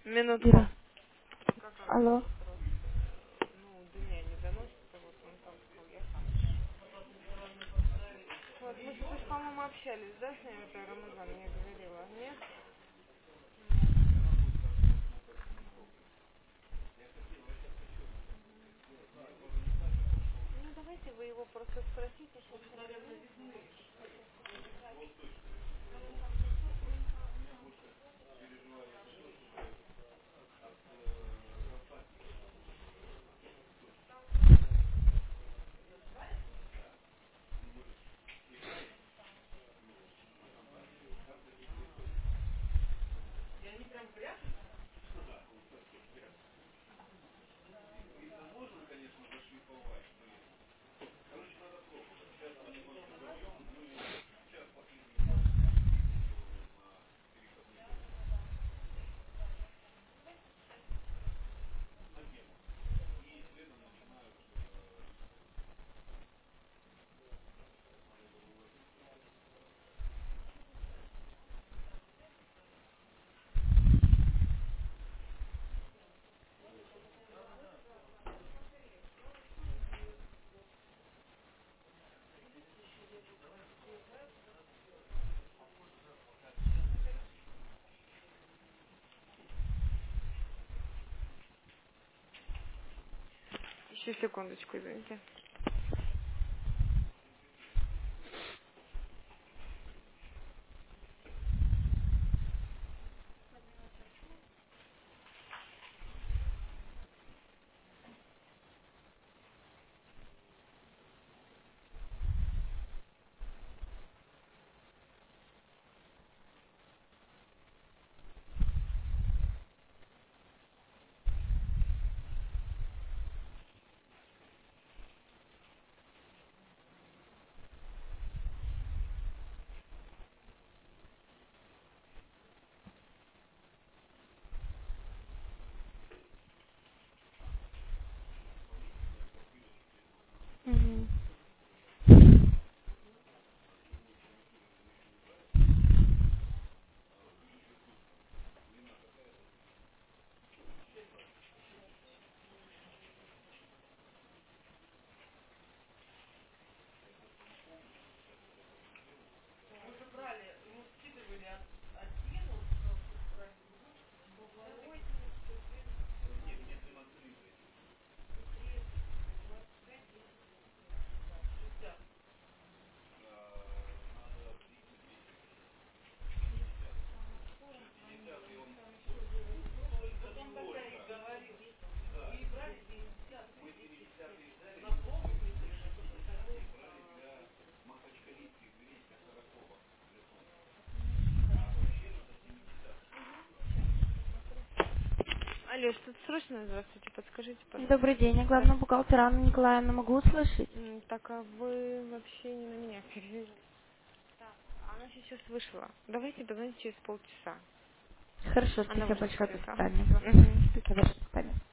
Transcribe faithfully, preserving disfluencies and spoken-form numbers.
Минутку. Ира. Как она Алло. просто, ну, до меня не доносится, вот он там сказал, я сам решу. Вот, мы сейчас, по-моему, общались, да, с ним, это Рамазан, я говорила, нет? Ну, ну, давайте вы его просто спросите, сейчас он вернется. Еще секундочку, извините. Мгм. Алло, что-то срочно, здравствуйте, подскажите, Добрый пожалуйста. день, я Да. главный бухгалтер Анна Николаевна. Могу услышать? М, Так, а вы вообще не на меня перевели. Так, она сейчас вышла. Давайте позвоните через полчаса. Хорошо, Она спасибо вышла, большое, до говорит, ага, свидания. все. Мгм. Спасибо, до свидания.